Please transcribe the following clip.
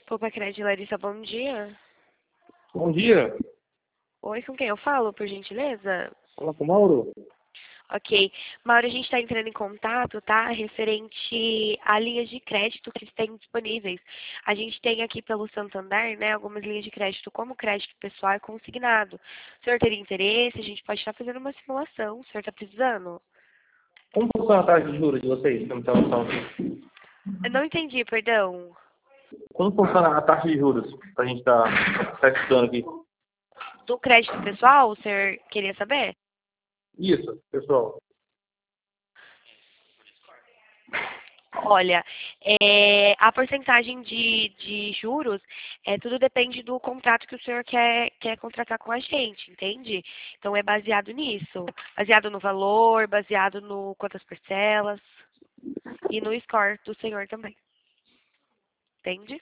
Opa, Crédito Larissa, bom dia. Bom dia. Oi, com quem eu falo, por gentileza? Fala com o Mauro. Ok. Mauro, a gente está entrando em contato, tá? Referente a linhas de crédito que têm disponíveis. A gente tem aqui pelo Santander, né, algumas linhas de crédito, como crédito pessoal e consignado. O senhor teria interesse? A gente pode estar fazendo uma simulação. O senhor está precisando? Como funciona a taxa de juros de vocês? Não tem noção. Eu não entendi, perdão. Como funciona a taxa de juros? Pra gente tá estudando aqui. Do crédito pessoal, o senhor queria saber? Isso, pessoal. Olha, a porcentagem de juros, tudo depende do contrato que o senhor quer contratar com a gente, entende? Então é baseado nisso, baseado no valor, baseado no quantas parcelas e no score do senhor também, entende?